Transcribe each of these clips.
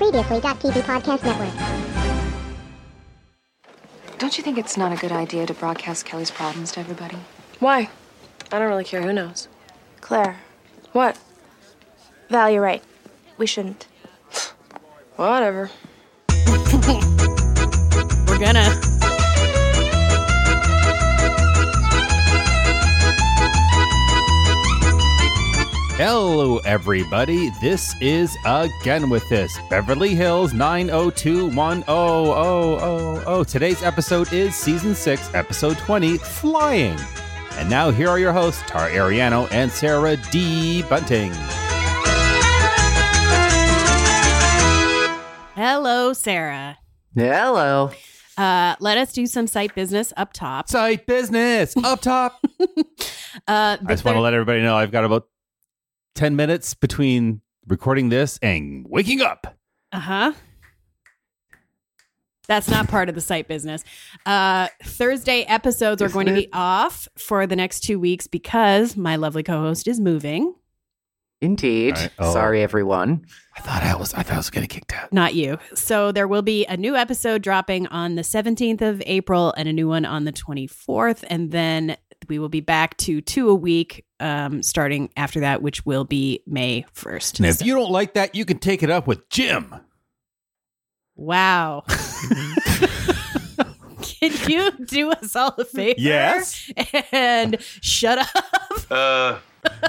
Previously.tv Podcast Network. Don't you think it's not a good idea to broadcast Kelly's problems to everybody? Why? I don't really care. Who knows? Claire. What? Val, you're right. We shouldn't. Whatever. We're gonna. Hello, everybody. This is Again With This, Beverly Hills 9021000. Today's episode is Season 6, Episode 20, Flying. And now here are your hosts, Tara Ariano and Sarah D. Bunting. Hello, Sarah. Hello. Let us do some site business up top. Site business, up top. I just want to let everybody know I've got about 10 minutes between recording this and waking up. Uh-huh. That's not part of the site business. Thursday episodes are going to be off for the next 2 weeks because my lovely co-host is moving. Indeed. Right. Oh. Sorry, everyone. I thought I was going to get kicked out. Not you. So there will be a new episode dropping on the 17th of April and a new one on the 24th. And then we will be back to 2 a week starting after that, which will be May 1st. And if you don't like that, you can take it up with Jim. Wow. Can you do us all a favor? Yes. And shut up. Oh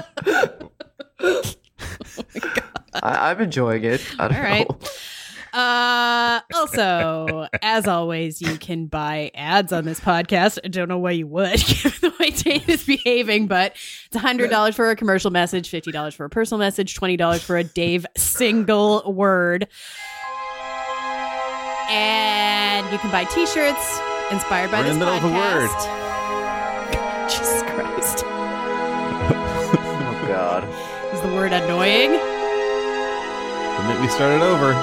my God. I'm enjoying it. I don't know. Also, as always, you can buy ads on this podcast. I don't know why you would, given the way Dave is behaving, but it's $100 for a commercial message, $50 for a personal message, $20 for a Dave single word. And you can buy t-shirts inspired by this podcast. We're in the middle of a word. Jesus Christ. Oh, God. Is the word annoying? Don't make me start it over.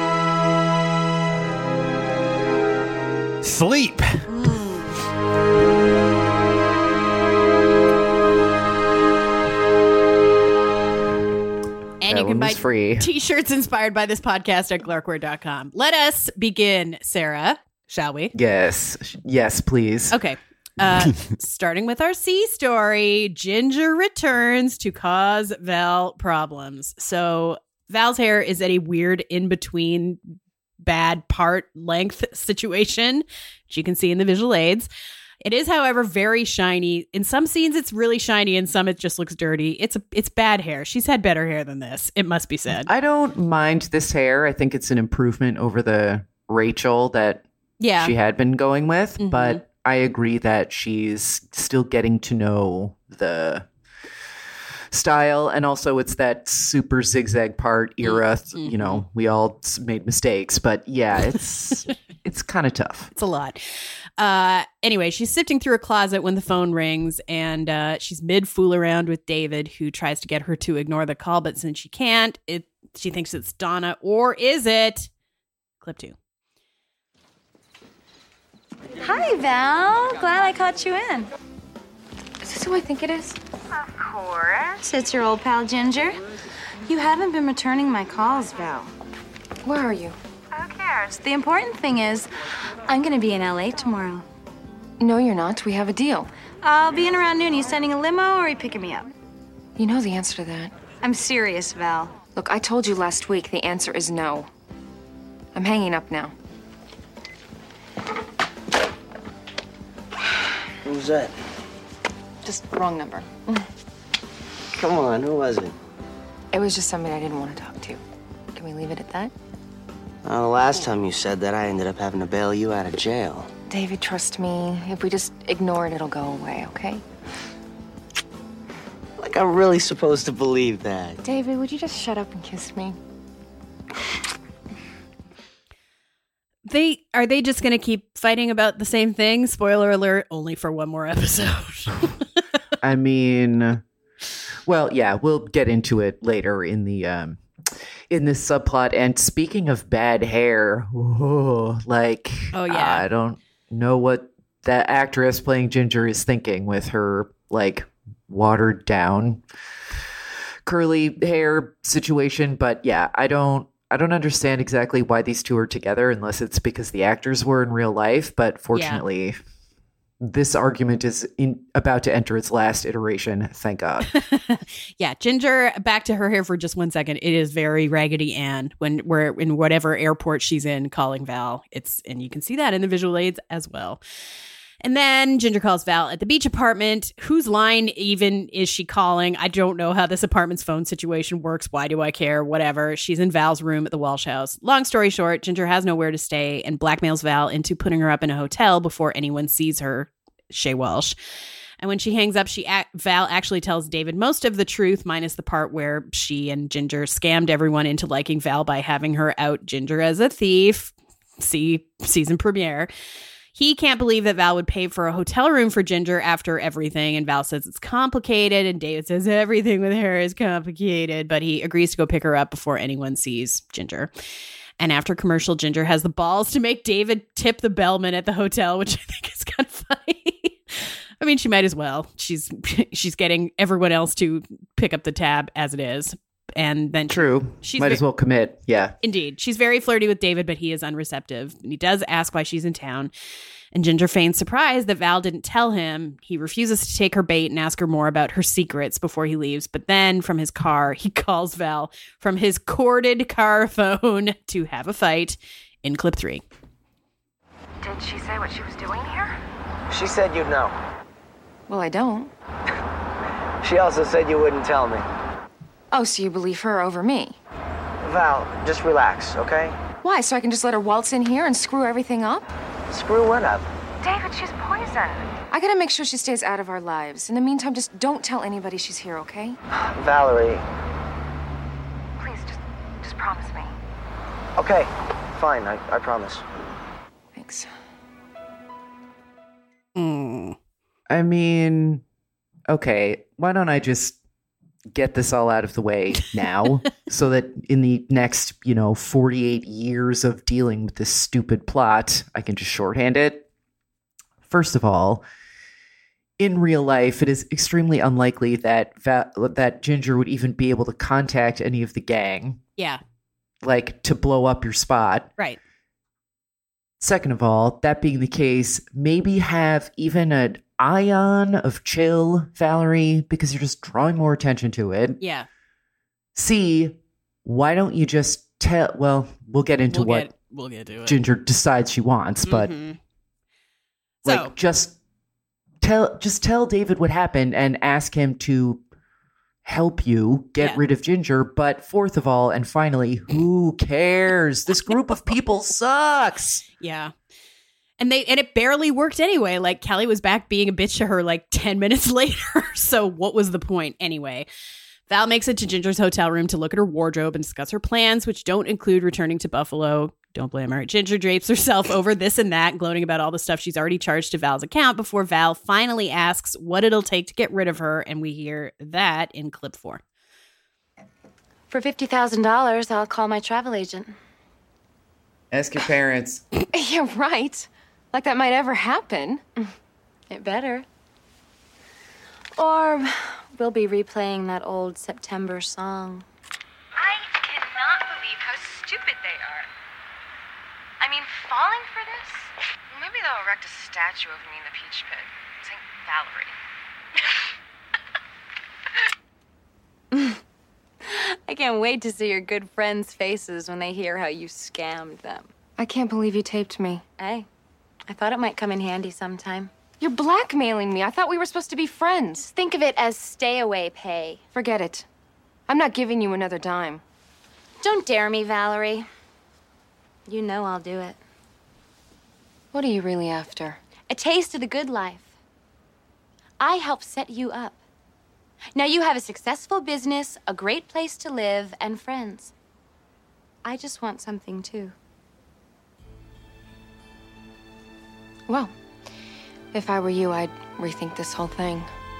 Sleep. And That you can one buy was free. t-shirts inspired by this podcast at clarkware.com. Let us begin, Sarah, shall we? Yes, please. Okay. Starting with our C story, Ginger returns to cause Val problems. So Val's hair is at a weird in-between bad part length situation, which you can see in the visual aids. It is, however, very shiny. In some scenes, it's really shiny. In some, it just looks dirty. It's bad hair. She's had better hair than this, it must be said. I don't mind this hair. I think it's an improvement over the Rachel that she had been going with, but I agree that she's still getting to know the style, and also it's that super zigzag part era. You know, we all made mistakes, but yeah, it's it's kind of tough. It's a lot. Anyway, she's sifting through a closet when the phone rings, and she's mid fool around with David, who tries to get her to ignore the call, but since she can't, she thinks it's Donna, or is it? Clip 2. Hi, Val. Glad I caught you in. Is this who I think it is? Of course. It's your old pal, Ginger. You haven't been returning my calls, Val. Where are you? Who cares? The important thing is, I'm going to be in LA tomorrow. No, you're not. We have a deal. I'll be in around noon. Are you sending a limo or are you picking me up? You know the answer to that. I'm serious, Val. Look, I told you last week the answer is no. I'm hanging up now. Who's that? Just wrong number. Come on, who was it? It was just somebody I didn't want to talk to. Can we leave it at that? The last time you said that, I ended up having to bail you out of jail. David, trust me. If we just ignore it, it'll go away, okay? Like I'm really supposed to believe that. David, would you just shut up and kiss me? Are they just going to keep fighting about the same thing? Spoiler alert, only for one more episode. I mean, well, yeah, we'll get into it later in the in this subplot. And speaking of bad hair, I don't know what that actress playing Ginger is thinking with her like watered down curly hair situation. But yeah, I don't I don't understand exactly why these two are together unless it's because the actors were in real life. But fortunately, this argument is about to enter its last iteration. Thank God. Yeah. Ginger, back to her hair for just 1 second. It is very Raggedy Ann when we're in whatever airport she's in calling Val. And you can see that in the visual aids as well. And then Ginger calls Val at the beach apartment. Whose line even is she calling? I don't know how this apartment's phone situation works. Why do I care? Whatever. She's in Val's room at the Walsh house. Long story short, Ginger has nowhere to stay and blackmails Val into putting her up in a hotel before anyone sees her, Shay Walsh. And when she hangs up, Val actually tells David most of the truth, minus the part where she and Ginger scammed everyone into liking Val by having her out Ginger as a thief. See season premiere. He can't believe that Val would pay for a hotel room for Ginger after everything. And Val says it's complicated. And David says everything with her is complicated. But he agrees to go pick her up before anyone sees Ginger. And after commercial, Ginger has the balls to make David tip the bellman at the hotel, which I think is kind of funny. I mean, she might as well. She's getting everyone else to pick up the tab as it is. And then she might as well commit. Yeah, indeed. She's very flirty with David, but he is unreceptive. And he does ask why she's in town. And Ginger feigns surprise that Val didn't tell him. He refuses to take her bait and ask her more about her secrets before he leaves. But then from his car, he calls Val from his corded car phone to have a fight in clip 3. Did she say what she was doing here? She said you'd know. Well, I don't. She also said you wouldn't tell me. Oh, so you believe her over me? Val, just relax, okay? Why, so I can just let her waltz in here and screw everything up? Screw what up? David, she's poison. I gotta make sure she stays out of our lives. In the meantime, just don't tell anybody she's here, okay? Valerie. Please, just promise me. Okay, fine, I promise. Thanks. I mean, okay, why don't I just get this all out of the way now so that in the next, 48 years of dealing with this stupid plot, I can just shorthand it. First of all, in real life, it is extremely unlikely that that Ginger would even be able to contact any of the gang. Yeah. Like, to blow up your spot. Right. Second of all, that being the case, maybe have even an ion of chill, Valerie, because you're just drawing more attention to it. Yeah. C, why don't you just tell, well, we'll get into what Ginger decides she wants, but just tell David what happened and ask him to help you get rid of Ginger. But fourth of all, and finally, who cares? This group of people sucks. Yeah. And it barely worked anyway. Like, Kelly was back being a bitch to her like 10 minutes later. So what was the point anyway? Val makes it to Ginger's hotel room to look at her wardrobe and discuss her plans, which don't include returning to Buffalo. Don't blame her. Ginger drapes herself over this and that, gloating about all the stuff she's already charged to Val's account before Val finally asks what it'll take to get rid of her. And we hear that in clip 4. For $50,000, I'll call my travel agent. Ask your parents. Yeah, right. Like that might ever happen. It better. Or we'll be replaying that old September song. I cannot believe how stupid they are. I mean, falling for this? Maybe they'll erect a statue of me in the Peach Pit. St. Valerie. I can't wait to see your good friends' faces when they hear how you scammed them. I can't believe you taped me. Hey, I thought it might come in handy sometime. You're blackmailing me. I thought we were supposed to be friends. Think of it as stay-away pay. Forget it. I'm not giving you another dime. Don't dare me, Valerie. You know I'll do it. What are you really after? A taste of the good life. I helped set you up. Now you have a successful business, a great place to live, and friends. I just want something too. Well, if I were you, I'd rethink this whole thing.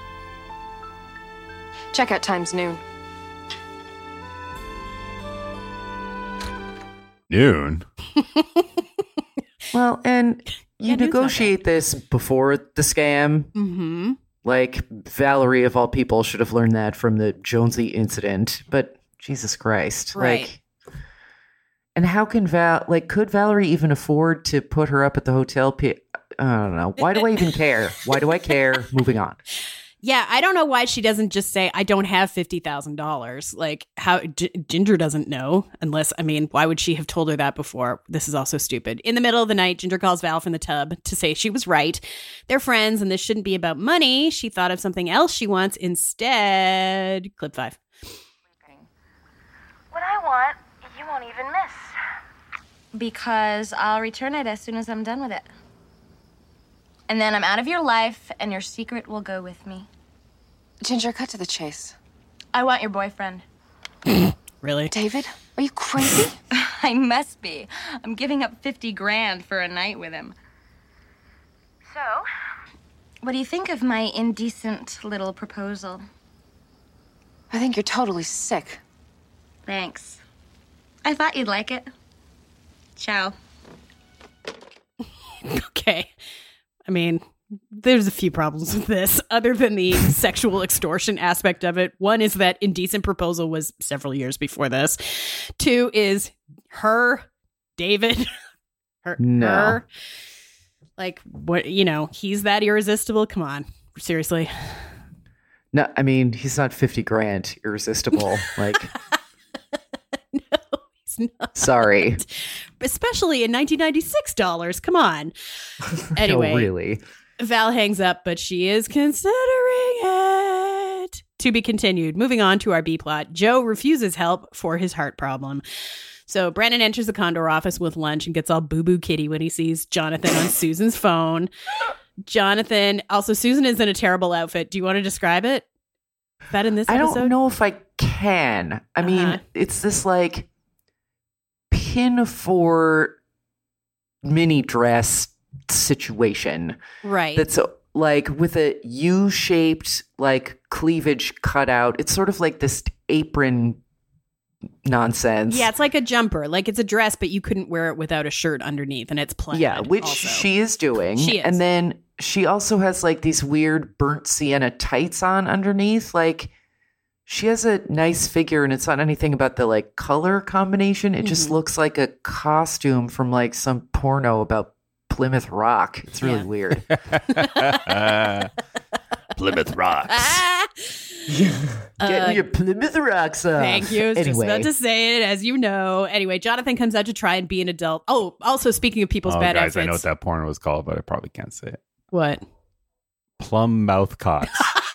Checkout time's noon. Noon? Well, and you negotiate this before the scam. Mm-hmm. Like, Valerie, of all people, should have learned that from the Jonesy incident. But Jesus Christ. Right. Like, And how can could Valerie even afford to put her up at the hotel? I don't know. Why do I even care? Why do I care? Moving on. Yeah, I don't know why she doesn't just say, I don't have $50,000. Like, how Ginger doesn't know, unless, I mean, why would she have told her that before? This is also stupid. In the middle of the night, Ginger calls Val from the tub to say she was right. They're friends, and this shouldn't be about money. She thought of something else she wants instead. Clip 5. What I want, you won't even miss. Because I'll return it as soon as I'm done with it. And then I'm out of your life, and your secret will go with me. Ginger, cut to the chase. I want your boyfriend. Really? David? Are you crazy? I must be. I'm giving up $50,000 for a night with him. So? What do you think of my indecent little proposal? I think you're totally sick. Thanks. I thought you'd like it. Ciao. Okay. I mean, there's a few problems with this, other than the sexual extortion aspect of it. One is that indecent proposal was several years before this. 2 is her, David, her. Like, what, he's that irresistible. Come on. Seriously. No, I mean, he's not $50,000 irresistible. Like, no, he's not. Sorry. Especially in $1996. Come on. Anyway. No, really. Val hangs up, but she is considering it. To be continued. Moving on to our B plot. Joe refuses help for his heart problem. So Brandon enters the Condor office with lunch and gets all boo-boo kitty when he sees Jonathan on Susan's phone. Susan is in a terrible outfit. Do you want to describe it? Is that in this episode? I don't know if I can. I mean, it's this like pinafore mini dress situation. Right. That's like with a U-shaped like cleavage cutout. It's sort of like this apron nonsense. Yeah, it's like a jumper. Like it's a dress, but you couldn't wear it without a shirt underneath, and it's plaid. Yeah, which also. She is doing. She is. And then she also has like these weird burnt sienna tights on underneath. Like she has a nice figure, and it's not anything about the like color combination. It just looks like a costume from like some porno about Plymouth Rock. It's really weird. Plymouth Rocks. Get your Plymouth Rocks off. Thank you. I was just about to say it, as you know. Anyway, Jonathan comes out to try and be an adult. Oh, also speaking of people's bad guys, outfits. I know what that porn was called, but I probably can't say it. What? Plum mouth cocks.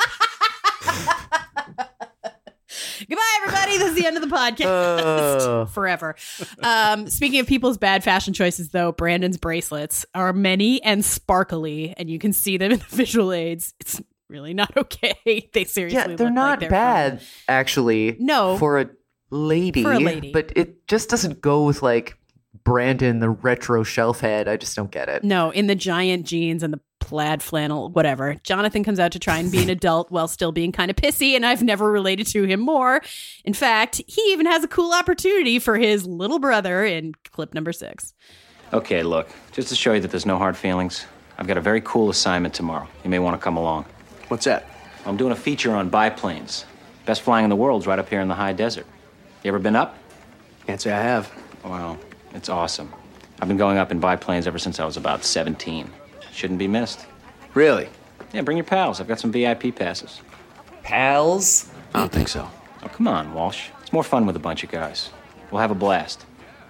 Goodbye, everybody. This is the end of the podcast. Forever. Speaking of people's bad fashion choices, though, Brandon's bracelets are many and sparkly, and you can see them in the visual aids. It's really not okay. They seriously they're look not like they're bad, actually. No. For a lady. But it just doesn't go with like Brandon, the retro shelf head. I just don't get it. No, in the giant jeans and the plaid flannel, whatever. Jonathan comes out to try and be an adult while still being kind of pissy, and I've never related to him more. In fact, he even has a cool opportunity for his little brother in clip number 6. Okay, look, just to show you that there's no hard feelings, I've got a very cool assignment tomorrow. You may want to come along. What's that? I'm doing a feature on biplanes. Best flying in the world's right up here in the high desert. You ever been up? Can't say I have. Well, it's awesome. I've been going up in biplanes ever since I was about 17. Shouldn't be missed. Really? Yeah, bring your pals. I've got some VIP passes. Pals? I don't think so. Oh, come on, Walsh. It's more fun with a bunch of guys. We'll have a blast.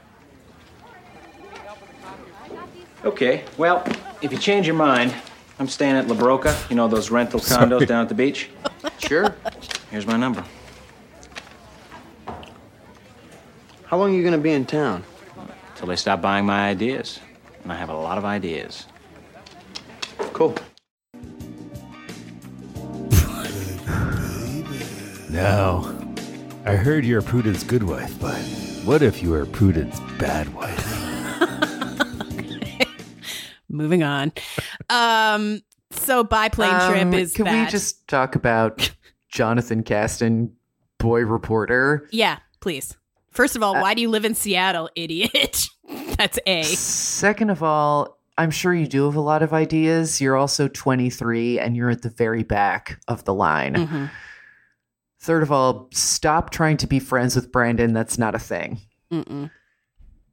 Okay, well, if you change your mind, I'm staying at La Broca. You know those rental condos down at the beach? Sure. Here's my number. How long are you going to be in town? Till they stop buying my ideas. And I have a lot of ideas. Cool. Now, I heard you're Prudence good wife, but what if you were Prudence bad wife? Moving on. So biplane trip is Can we just talk about Jonathan Caston, boy reporter? Yeah, please. First of all, why do you live in Seattle, idiot? That's A. Second of all, I'm sure you do have a lot of ideas. You're also 23 and you're at the very back of the line. Mm-hmm. Third of all, stop trying to be friends with Brandon. That's not a thing. Mm-mm.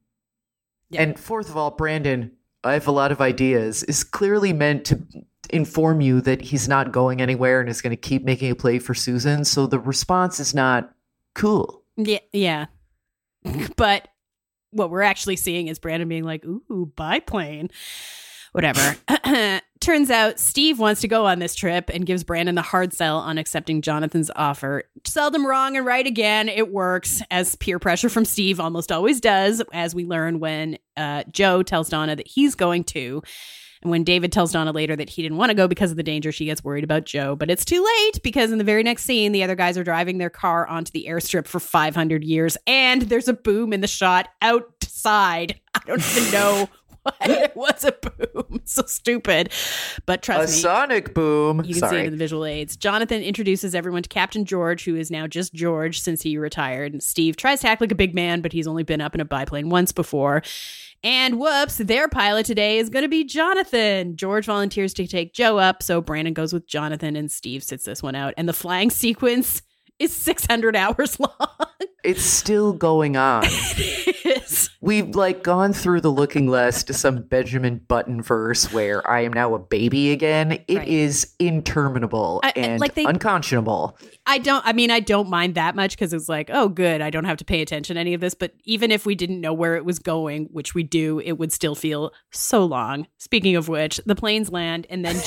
Yeah. And fourth of all, Brandon, I have a lot of ideas, is clearly meant to inform you that he's not going anywhere and is going to keep making a play for Susan. So the response is not cool. Yeah. But what we're actually seeing is Brandon being like, ooh, biplane. Whatever. Turns out Steve wants to go on this trip and gives Brandon the hard sell on accepting Jonathan's offer. Seldom wrong and right again. It works, as peer pressure from Steve almost always does, as we learn when Joe tells Donna that he's going to. And when David tells Donna later that he didn't want to go because of the danger, she gets worried about Joe. But it's too late, because in the very next scene, the other guys are driving their car onto the airstrip for 500 years. And there's a boom in the shot outside. I don't even know what's a boom. So stupid. But trust me. A sonic boom. You can see it in the visual aids. Jonathan introduces everyone to Captain George, who is now just George since he retired. And Steve tries to act like a big man, but he's only been up in a biplane once before. And whoops, their pilot today is going to be Jonathan. George volunteers to take Joe up, so Brandon goes with Jonathan, and Steve sits this one out. And the flying sequence is 600 hours long. It's still going on. It is. We've gone through the Looking Glass to some Benjamin Button verse where I am now a baby again. It is interminable and unconscionable. I don't mind that much, because it's like, oh, good, I don't have to pay attention to any of this. But even if we didn't know where it was going, which we do, it would still feel so long. Speaking of which, the planes land, and then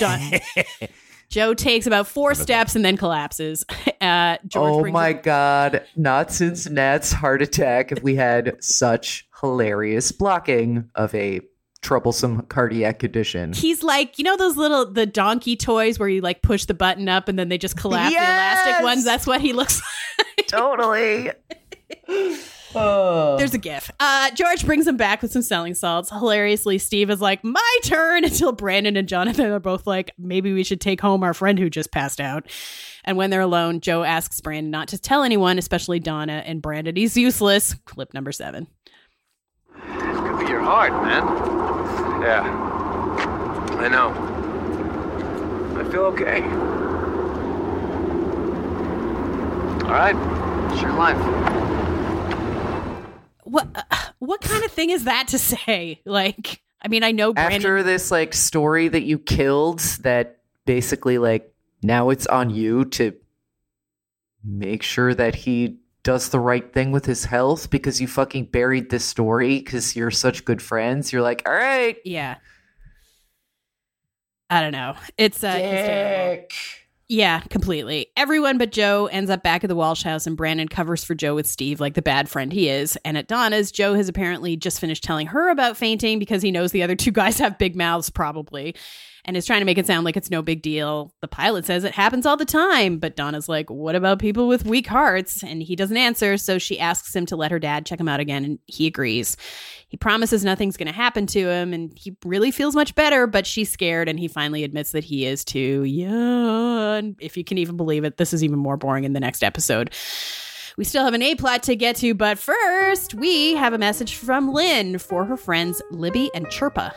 Joe takes about 4 steps and then collapses. Oh my God. Not since Nat's heart attack have we had such hilarious blocking of a troublesome cardiac condition. He's like, the donkey toys where you push the button up and then they just collapse, the elastic ones? That's what he looks like. Totally. There's a gif. George brings him back with some selling salts. Hilariously, Steve is like, my turn, until Brandon and Jonathan are both like, maybe we should take home our friend who just passed out. And when they're alone, Joe asks Brandon not to tell anyone, especially Donna, and Brandon, he's useless. Clip number 7. It could be your heart, man. Yeah, I know. I feel okay. All right, it's your life. What kind of thing is that to say? I know Brandon... After this, story that you killed, that basically, now it's on you to make sure that he does the right thing with his health because you fucking buried this story because you're such good friends. You're like, all right. Yeah. I don't know. It's Dick. Yeah, completely. Everyone but Joe ends up back at the Walsh house, and Brandon covers for Joe with Steve like the bad friend he is. And at Donna's, Joe has apparently just finished telling her about fainting because he knows the other 2 guys have big mouths, probably, and is trying to make it sound like it's no big deal. The pilot says it happens all the time, but Donna's like, what about people with weak hearts? And he doesn't answer, so she asks him to let her dad check him out again, and he agrees. He promises nothing's going to happen to him, and he really feels much better, but she's scared, and he finally admits that he is too. Yeah, and if you can even believe it, this is even more boring in the next episode. We still have an A-plot to get to, but first, we have a message from Lynn for her friends Libby and Chirpa.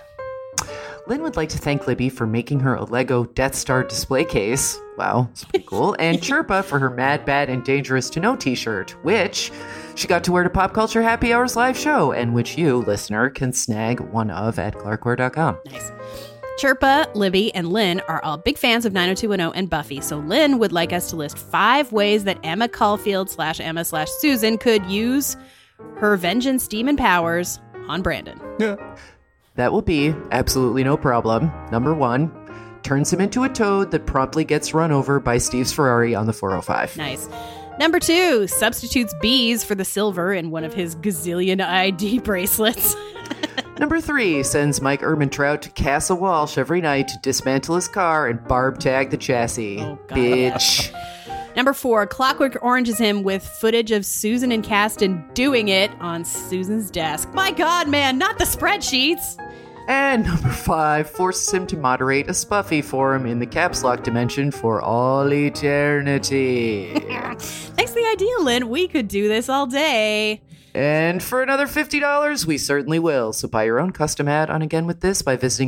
Lynn would like to thank Libby for making her a Lego Death Star display case. Wow, that's pretty cool. And Chirpa for her Mad, Bad, and Dangerous to Know t-shirt, which she got to wear to Pop Culture Happy Hour's live show, and which you, listener, can snag one of at clarkwear.com. Nice. Chirpa, Libby, and Lynn are all big fans of 90210 and Buffy, so Lynn would like us to list 5 ways that Emma Caulfield/Emma/Susan could use her vengeance demon powers on Brandon. Yeah. That will be absolutely no problem. Number 1, turns him into a toad that promptly gets run over by Steve's Ferrari on the 405. Nice. Number 2, substitutes bees for the silver in one of his gazillion ID bracelets. Number 3, sends Mike Ehrmantraut to Castle Walsh every night to dismantle his car and barb tag the chassis. Oh, God. Bitch. Number 4, Clockwork oranges him with footage of Susan and Caston doing it on Susan's desk. My God, man, not the spreadsheets. And number 5, forces him to moderate a Spuffy for him in the caps lock dimension for all eternity. Thanks for the idea, Lynn. We could do this all day. And for another $50, we certainly will. So buy your own custom ad on Again With This by visiting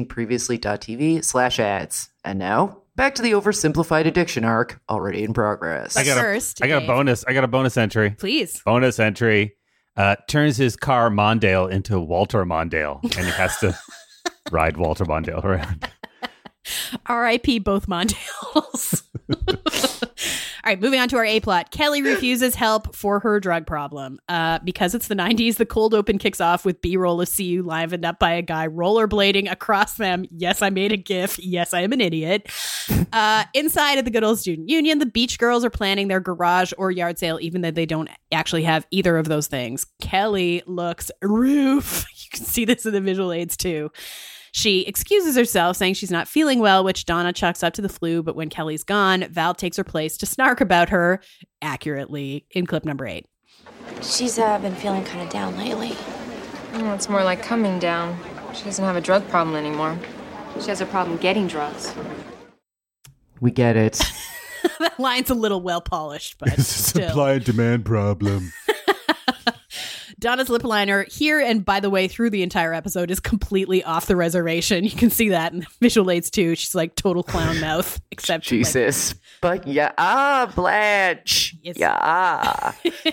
previously.tv/ads. And now, back to the oversimplified addiction arc already in progress. I got a bonus entry. Please. Bonus entry. turns his car Mondale into Walter Mondale, and he has to ride Walter Mondale around. R.I.P. both Mondales. All right, moving on to our A plot. Kelly refuses help for her drug problem. Because it's the 90s, the cold open kicks off with B-roll of CU livened up by a guy rollerblading across them. Yes, I made a GIF. Yes, I am an idiot. Inside of the good old student union, the beach girls are planning their garage or yard sale, even though they don't actually have either of those things. Kelly looks roof. You can see this in the visual aids too. She excuses herself, saying she's not feeling well, which Donna chalks up to the flu. But when Kelly's gone, Val takes her place to snark about her accurately in clip number 8. She's been feeling kind of down lately. It's more like coming down. She doesn't have a drug problem anymore. She has a problem getting drugs. We get it. That line's a little well polished, but it's a supply and demand problem. Donna's lip liner here, and by the way, through the entire episode, is completely off the reservation. You can see that in the visual aids too. She's like total clown mouth, except Jesus. Like, but yeah, Blanche. Yes. Yeah.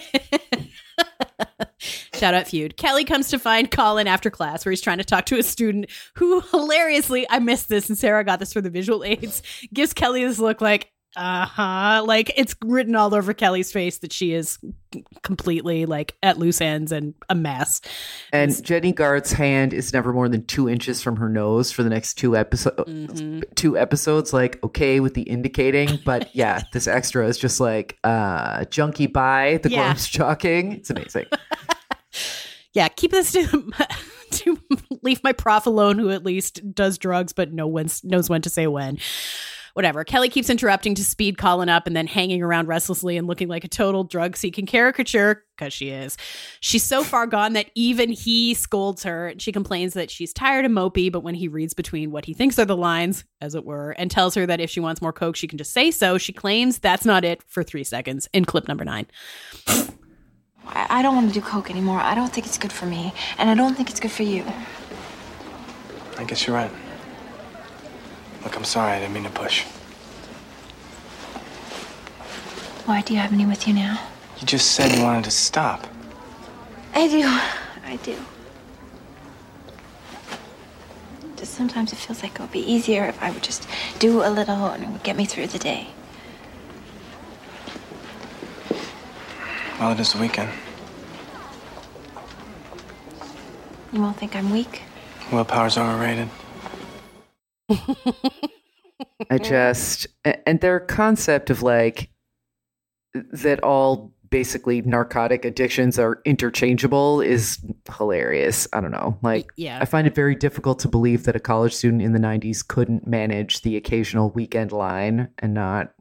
Shout out Feud. Kelly comes to find Colin after class, where he's trying to talk to a student who, hilariously, I missed this, and Sarah got this for the visual aids, gives Kelly this look like, like it's written all over Kelly's face that she is completely like at loose ends and a mess. And Jenny Gard's hand is never more than 2 inches from her nose for the next 2 episodes. Mm-hmm. 2 episodes, like okay with the indicating, but yeah, this extra is just like junkie by the Gorms jockeying. It's amazing. Yeah, keep this to leave my prof alone, who at least does drugs, but knows when to say when. Whatever. Kelly keeps interrupting to speed Colin up and then hanging around restlessly and looking like a total drug-seeking caricature, because she is. She's so far gone that even he scolds her, and she complains that she's tired and mopey, but when he reads between what he thinks are the lines, as it were, and tells her that if she wants more coke, she can just say so, she claims that's not it for 3 seconds in clip number 9. I don't want to do coke anymore. I don't think it's good for me, and I don't think it's good for you. I guess you're right. Look, I'm sorry. I didn't mean to push. Why do you have any with you now? You just said you wanted to stop. I do. Just sometimes it feels like it would be easier if I would just do a little and it would get me through the day. Well, it is the weekend. You won't think I'm weak? Willpower's overrated. And their concept of like that all basically narcotic addictions are interchangeable is hilarious. I don't know. Like, yeah. I find it very difficult to believe that a college student in the 90s couldn't manage the occasional weekend line and not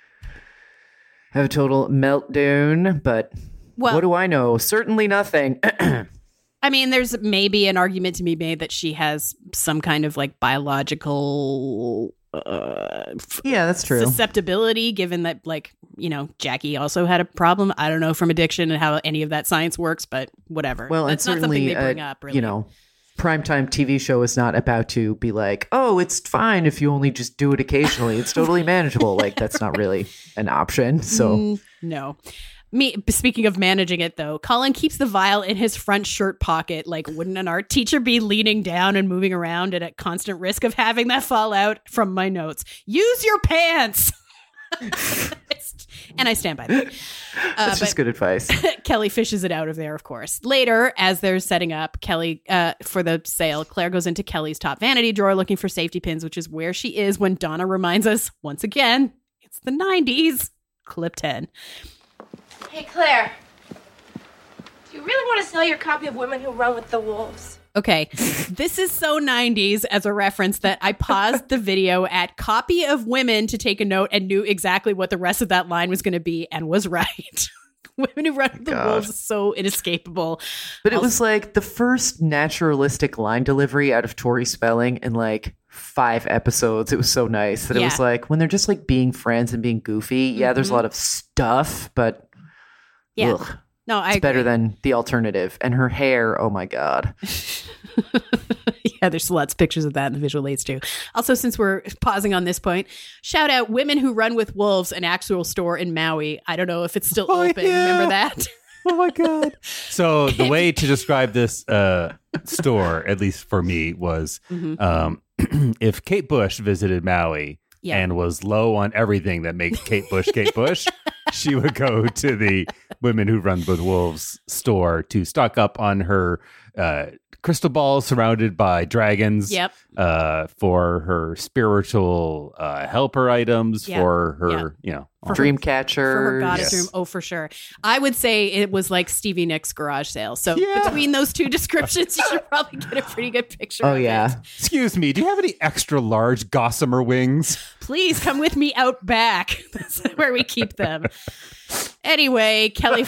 have a total meltdown. But what do I know? Certainly nothing. I mean, there's maybe an argument to be made that she has some kind of like biological that's true. susceptibility, given that, like, you know, Jackie also had a problem. I don't know from addiction and how any of that science works, but whatever. Well, that's not something they bring up, really. You know, primetime TV show is not about to be like, oh, it's fine if you only just do it occasionally. It's totally manageable. Like, that's not really an option. So no. Speaking of managing it, though, Colin keeps the vial in his front shirt pocket. Like, wouldn't an art teacher be leaning down and moving around and at constant risk of having that fall out? From my notes, use your pants. And I stand by that. That's just good advice. Kelly fishes it out of there, of course. Later, as they're setting up Kelly for the sale, Claire goes into Kelly's top vanity drawer looking for safety pins, which is where she is when Donna reminds us, once again, it's the 90s. Clip 10. Hey, Claire. Do you really want to sell your copy of Women Who Run with the Wolves? Okay, this is so 90s as a reference that I paused the video at copy of women to take a note and knew exactly what the rest of that line was going to be and was right. Women Who Run with the Wolves is so inescapable. But it was like the first naturalistic line delivery out of Tori Spelling in like 5 episodes. It was so nice that it was like when they're just like being friends and being goofy. Yeah, there's a lot of stuff, but yeah. Ugh. No, it's better than the alternative. And her hair, oh my God. Yeah, there's lots of pictures of that in the visual aids too. Also, since we're pausing on this point, shout out Women Who Run with Wolves, an actual store in Maui. I don't know if it's still open. Yeah. Remember that? Oh my God. So the way to describe this store, at least for me, was if Kate Bush visited Maui and was low on everything that makes Kate Bush Kate Bush, she would go to the Women Who Run with Wolves store to stock up on her crystal balls surrounded by dragons for her spiritual helper items, for her, for dream catcher, for her goddess room. Oh, for sure. I would say it was like Stevie Nicks' garage sale. So between those two descriptions, you should probably get a pretty good picture. Oh, of yeah. it. Excuse me, do you have any extra large gossamer wings? Please come with me out back. That's where we keep them. Anyway, Claire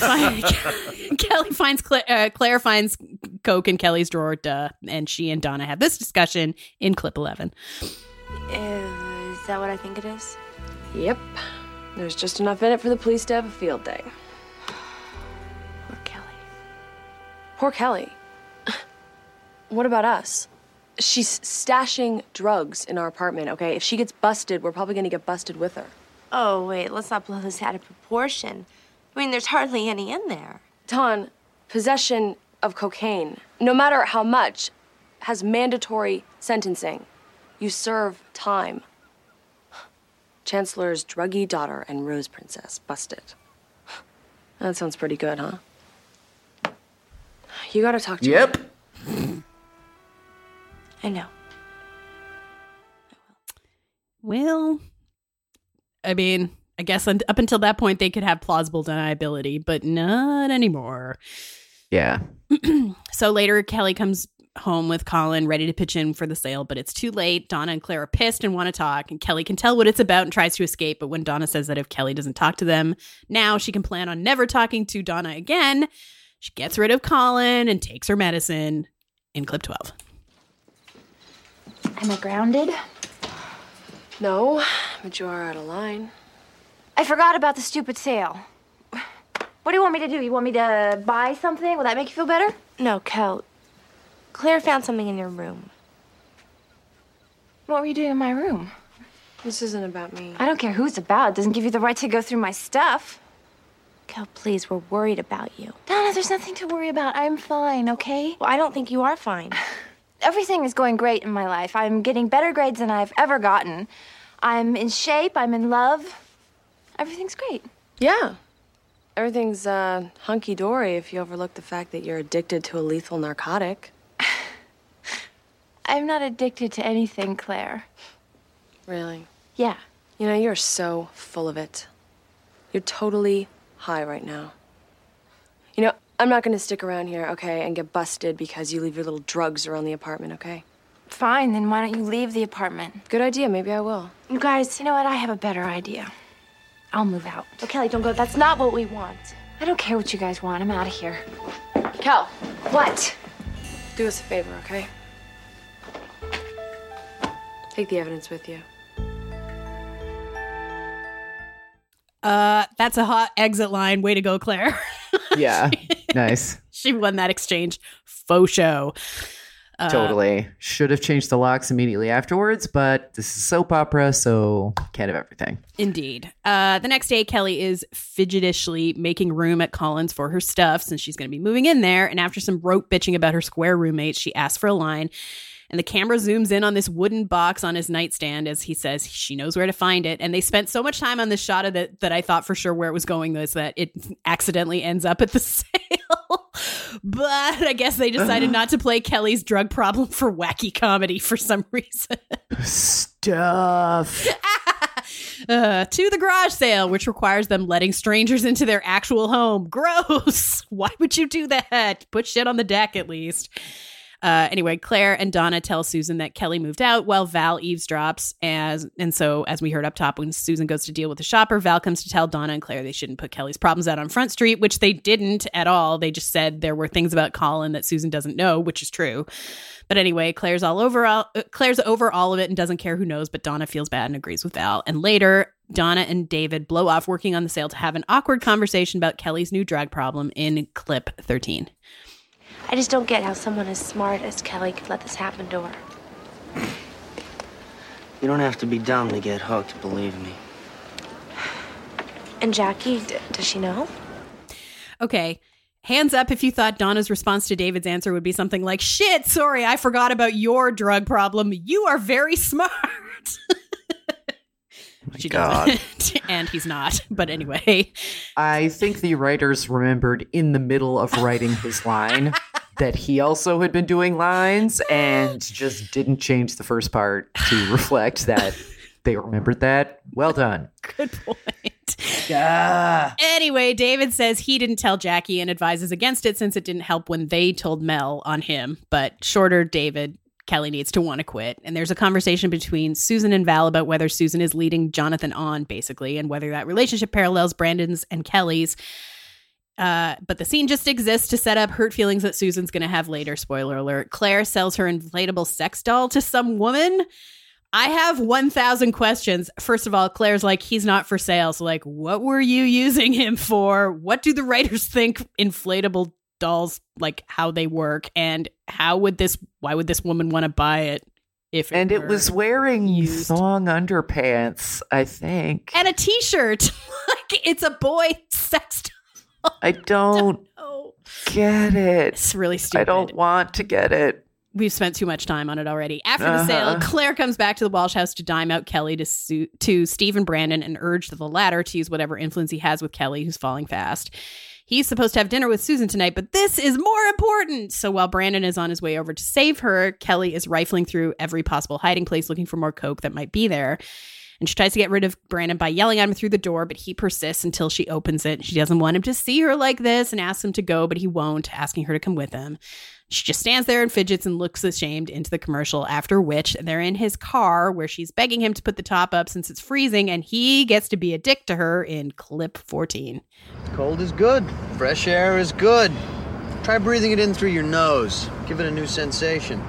finds Coke in Kelly's drawer, and she and Donna have this discussion in clip 11. Is that what I think it is? Yep. There's just enough in it for the police to have a field day. Poor Kelly. Poor Kelly. What about us? She's stashing drugs in our apartment, okay? If she gets busted, we're probably gonna get busted with her. Oh, wait, let's not blow this out of proportion. I mean, there's hardly any in there. Ton, possession of cocaine, no matter how much, has mandatory sentencing. You serve time. Chancellor's druggy daughter and Rose Princess busted. That sounds pretty good, huh? You gotta talk to her. I know. Well, I mean, I guess up until that point, they could have plausible deniability, but not anymore. Yeah. So later, Kelly comes home with Colin, ready to pitch in for the sale, but it's too late. Donna and Claire are pissed and want to talk, and Kelly can tell what it's about and tries to escape, but when Donna says that if Kelly doesn't talk to them now, she can plan on never talking to Donna again, she gets rid of Colin and takes her medicine in clip 12. Am I grounded? No, but you are out of line. I forgot about the stupid sale. What do you want me to do? You want me to buy something? Will that make you feel better? No, Kel. Claire found something in your room. What were you doing in my room? This isn't about me. I don't care who it's about. It doesn't give you the right to go through my stuff. Kel, please, we're worried about you. Donna, there's nothing to worry about. I'm fine, okay? Well, I don't think you are fine. Everything is going great in my life. I'm getting better grades than I've ever gotten. I'm in shape. I'm in love. Everything's great. Yeah. Everything's hunky-dory if you overlook the fact that you're addicted to a lethal narcotic. I'm not addicted to anything, Claire. Really? Yeah. You know, you're so full of it. You're totally high right now. You know, I'm not gonna stick around here, okay, and get busted because you leave your little drugs around the apartment, okay? Fine, then why don't you leave the apartment? Good idea, maybe I will. You guys, you know what? I have a better idea. I'll move out. Oh, Kelly, don't go. That's not what we want. I don't care what you guys want. I'm out of here. Kel. What? Do us a favor, okay? Take the evidence with you. That's a hot exit line. Way to go, Claire. Yeah. Nice. She won that exchange. Faux show. Totally. Should have changed the locks immediately afterwards, but this is soap opera, so can't have everything. Indeed. The next day, Kelly is fidgetishly making room at Colin's for her stuff since she's going to be moving in there. And after some rote bitching about her square roommate, she asks for a line. And the camera zooms in on this wooden box on his nightstand as he says she knows where to find it. And they spent so much time on this shot of it that I thought for sure where it was going was that it accidentally ends up at the sale. But I guess they decided not to play Kelly's drug problem for wacky comedy for some reason. Stuff. To the garage sale, which requires them letting strangers into their actual home. Gross. Why would you do that? Put shit on the deck at least. Anyway, Claire and Donna tell Susan that Kelly moved out while Val eavesdrops. And so, as we heard up top, when Susan goes to deal with the shopper, Val comes to tell Donna and Claire they shouldn't put Kelly's problems out on Front Street, which they didn't at all. They just said there were things about Colin that Susan doesn't know, which is true. But anyway, Claire's over all of it and doesn't care who knows, but Donna feels bad and agrees with Val. And later, Donna and David blow off working on the sale to have an awkward conversation about Kelly's new drug problem in clip 13. I just don't get how someone as smart as Kelly could let this happen to her. You don't have to be dumb to get hooked, believe me. And Jackie, does she know? Okay. Hands up if you thought Donna's response to David's answer would be something like, shit, sorry, I forgot about your drug problem. You are very smart. She doesn't. And he's not. But anyway. I think the writers remembered in the middle of writing his line that he also had been doing lines and just didn't change the first part to reflect that they remembered that. Well done. Good point. Yeah. Anyway, David says he didn't tell Jackie and advises against it since it didn't help when they told Mel on him. But shorter David, Kelly needs to want to quit. And there's a conversation between Susan and Val about whether Susan is leading Jonathan on, basically, and whether that relationship parallels Brandon's and Kelly's. But the scene just exists to set up hurt feelings that Susan's going to have later. Spoiler alert. Claire sells her inflatable sex doll to some woman. I have 1,000 questions. First of all, Claire's like, he's not for sale. So like, what were you using him for? What do the writers think inflatable dolls, like how they work? And why would this woman want to buy it? It was wearing thong underpants, I think. And a t-shirt. Like it's a boy sex doll. I don't get it. It's really stupid. I don't want to get it. We've spent too much time on it already. After the sale, Claire comes back to the Walsh house to dime out Kelly to Steve and Brandon and urge the latter to use whatever influence he has with Kelly, who's falling fast. He's supposed to have dinner with Susan tonight, but this is more important. So while Brandon is on his way over to save her, Kelly is rifling through every possible hiding place looking for more coke that might be there. And she tries to get rid of Brandon by yelling at him through the door, but he persists until she opens it. She doesn't want him to see her like this and asks him to go, but he won't, asking her to come with him. She just stands there and fidgets and looks ashamed into the commercial, after which they're in his car where she's begging him to put the top up since it's freezing, and he gets to be a dick to her in clip 14. Cold is good. Fresh air is good. Try breathing it in through your nose. Give it a new sensation.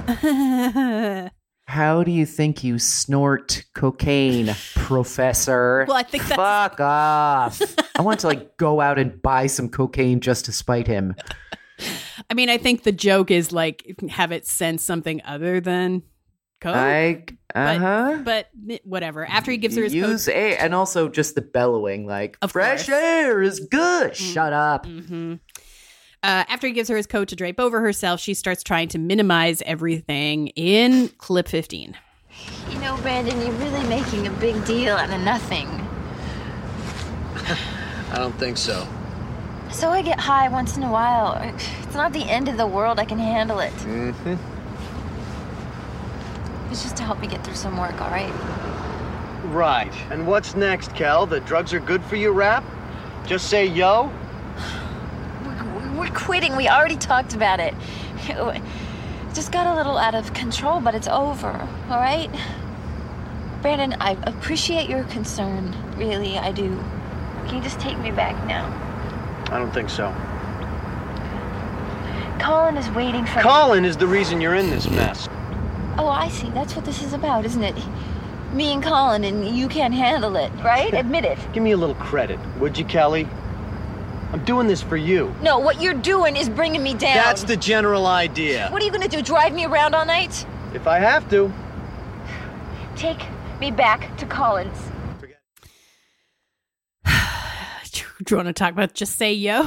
How do you think you snort cocaine, Professor? Well, I think that's... Fuck off. I want to go out and buy some cocaine just to spite him. I mean, I think the joke is have it sense something other than coke. But whatever. After he gives her his use air, and also just the bellowing, fresh air is good. Shut up. Mm-hmm. After he gives her his coat to drape over herself, she starts trying to minimize everything in clip 15. You know, Brandon, you're really making a big deal out of nothing. I don't think so. So I get high once in a while. It's not the end of the world. I can handle it. Mm-hmm. It's just to help me get through some work, all right? Right. And what's next, Kel? The drugs are good for you rap? Just say yo? We're quitting. We already talked about it. Just got a little out of control, but it's over, all right? Brandon, I appreciate your concern. Really, I do. Can you just take me back now? I don't think so. Colin is waiting for... Colin is the reason you're in this mess. Oh, I see. That's what this is about, isn't it? Me and Colin, and you can't handle it, right? Admit it. Give me a little credit, would you, Kelly? I'm doing this for you. No, what you're doing is bringing me down. That's the general idea. What are you gonna do, drive me around all night? If I have to. Take me back to Colin's. Do you want to talk about just say yo?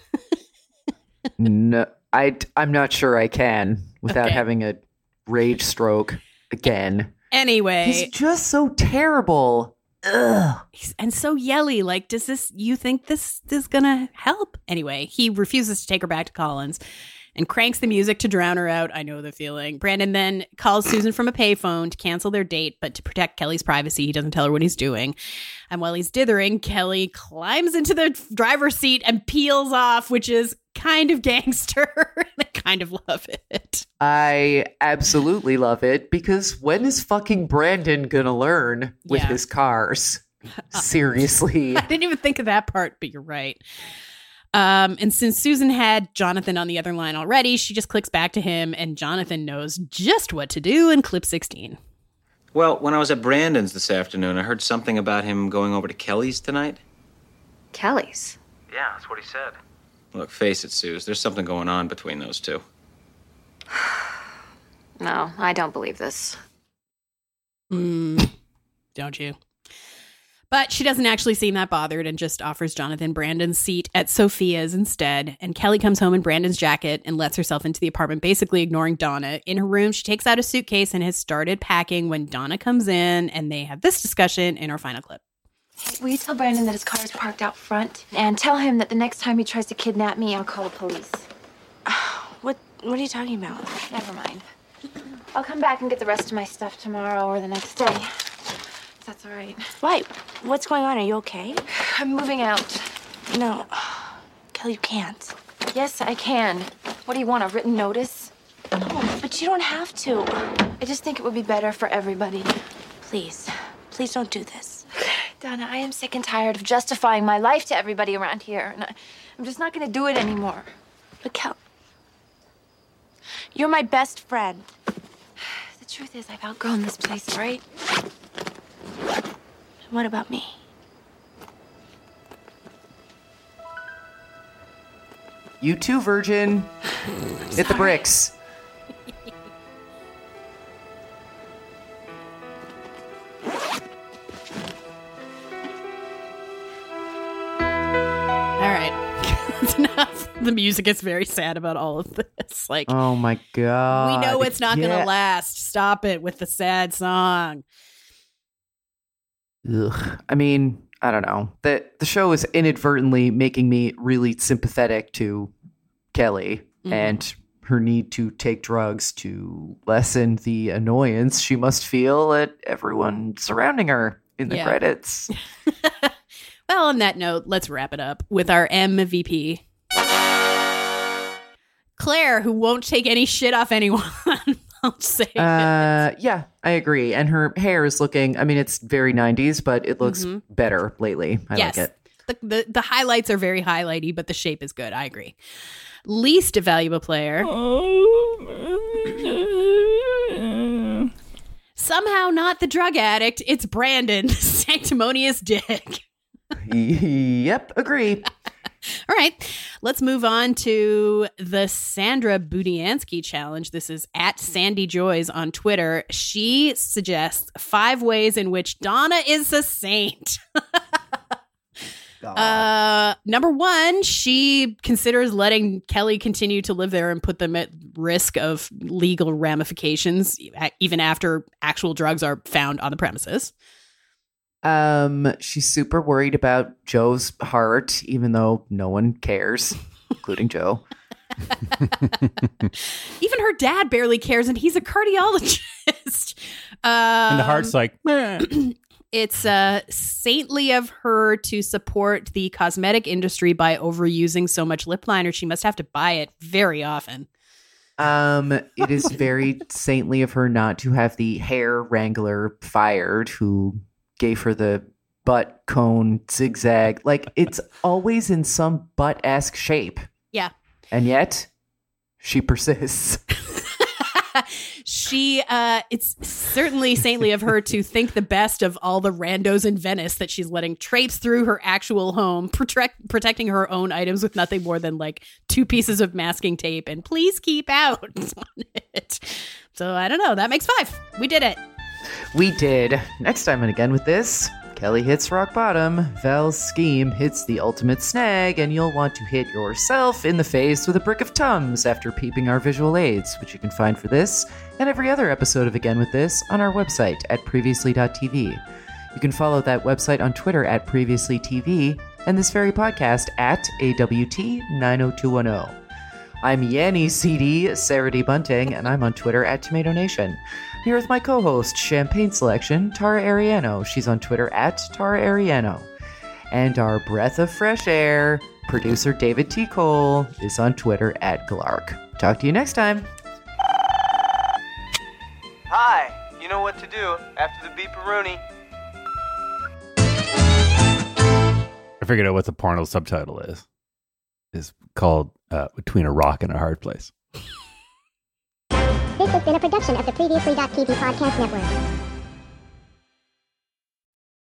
No, I'm not sure I can without having a rage stroke again. Anyway. He's just so terrible. Ugh. And so yelly. You think this is gonna help? Anyway, he refuses to take her back to Colin's and cranks the music to drown her out. I know the feeling. Brandon then calls Susan from a payphone to cancel their date, but to protect Kelly's privacy, he doesn't tell her what he's doing. And while he's dithering, Kelly climbs into the driver's seat and peels off, which is kind of gangster. I kind of love it. I absolutely love it, because when is fucking Brandon gonna learn with his cars? Seriously. I didn't even think of that part, but you're right. And since Susan had Jonathan on the other line already, she just clicks back to him, and Jonathan knows just what to do in clip 16. Well, when I was at Brandon's this afternoon, I heard something about him going over to Kelly's tonight. Kelly's? Yeah, that's what he said. Look, face it, Suze, there's something going on between those two. No, I don't believe this. Don't you? But she doesn't actually seem that bothered and just offers Jonathan Brandon's seat at Sophia's instead. And Kelly comes home in Brandon's jacket and lets herself into the apartment, basically ignoring Donna. In her room, she takes out a suitcase and has started packing when Donna comes in, and they have this discussion in our final clip. Will you tell Brandon that his car is parked out front? And tell him that the next time he tries to kidnap me, I'll call the police. What are you talking about? Never mind. I'll come back and get the rest of my stuff tomorrow or the next day. If that's all right. Why? What's going on? Are you okay? I'm moving out. No. Kelly, you can't. Yes, I can. What do you want, a written notice? No, but you don't have to. I just think it would be better for everybody. Please. Please don't do this. Donna, I am sick and tired of justifying my life to everybody around here. And I'm just not going to do it anymore. But Kel, you're my best friend. The truth is, I've outgrown this place, right? What about me? You too, virgin. Hit the bricks. All right. That's enough. The music is very sad about all of this. Like, oh my God. We know it's not going to last. Stop it with the sad song. Ugh. I mean, I don't know. The show is inadvertently making me really sympathetic to Kelly and her need to take drugs to lessen the annoyance she must feel at everyone surrounding her in the credits. Well, on that note, let's wrap it up with our MVP. Claire, who won't take any shit off anyone. I'll say it. Yeah, I agree. And her hair is looking, I mean, it's very 90s, but it looks better lately. I like it. The highlights are very highlighty, but the shape is good. I agree. Least valuable player. Somehow not the drug addict. It's Brandon, the sanctimonious dick. Yep, agree. All right, let's move on to the Sandra Budiansky challenge. This is at Sandy Joys on Twitter. She suggests 5 ways in which Donna is a saint. Number 1, she considers letting Kelly continue to live there and put them at risk of legal ramifications, even after actual drugs are found on the premises. She's super worried about Joe's heart, even though no one cares, including Joe. Even her dad barely cares, and he's a cardiologist. And the heart's like, meh. It's saintly of her to support the cosmetic industry by overusing so much lip liner. She must have to buy it very often. It is very saintly of her not to have the hair wrangler fired who gave her the butt cone zigzag. Like, it's always in some butt-esque shape. Yeah. And yet, she persists. It's certainly saintly of her to think the best of all the randos in Venice that she's letting traipse through her actual home, protecting her own items with nothing more than like 2 pieces of masking tape and please keep out on it. So I don't know. That makes 5. We did it. We did. Next time and again with this, Kelly hits rock bottom, Val's scheme hits the ultimate snag, and you'll want to hit yourself in the face with a brick of Tums after peeping our visual aids, which you can find for this and every other episode of Again with This on our website at previously.tv. You can follow that website on Twitter at previouslytv and this very podcast at AWT90210. I'm Yanni CD, Sarah D. Bunting, and I'm on Twitter at Tomato Nation. Here with my co-host, Champagne Selection, Tara Ariano. She's on Twitter at Tara Ariano. And our breath of fresh air, producer David T. Cole, is on Twitter at Glark. Talk to you next time. Hi, you know what to do after the beeparoonie. I figured out what the porno subtitle is. It's called Between a Rock and a Hard Place. This has been a production of the Previously.tv podcast network.